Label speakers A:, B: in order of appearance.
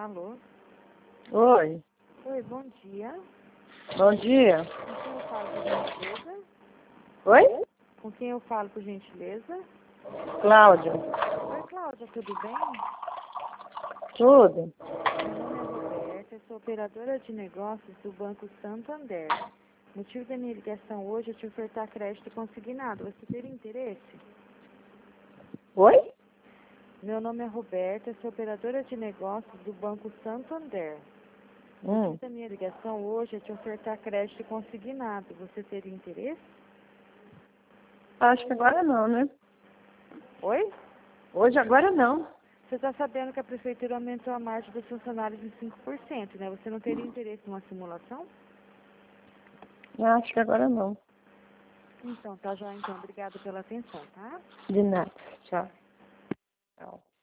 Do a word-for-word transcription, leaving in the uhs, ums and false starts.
A: Alô?
B: Oi.
A: Oi, bom dia.
B: Bom dia.
A: Com quem eu falo, por gentileza?
B: Oi?
A: Com quem eu falo, por gentileza?
B: Cláudia.
A: Oi, Cláudia, tudo bem?
B: Tudo?
A: Meu nome é Roberta, eu sou operadora de negócios do Banco Santander. O motivo da minha ligação hoje é te ofertar crédito consignado. Você teria interesse?
B: Oi?
A: Meu nome é Roberta, eu sou operadora de negócios do Banco Santander. O
B: Hum.
A: motivo da minha ligação hoje é te ofertar crédito consignado. Você teria interesse?
B: Acho que agora não, né?
A: Oi?
B: Hoje agora não.
A: Você está sabendo que a prefeitura aumentou a margem dos funcionários em cinco por cento, né? Você não teria interesse em uma simulação?
B: Acho que agora não.
A: Então, tá, joia. Então, obrigada pela atenção, tá?
B: De nada. Tchau. Tchau.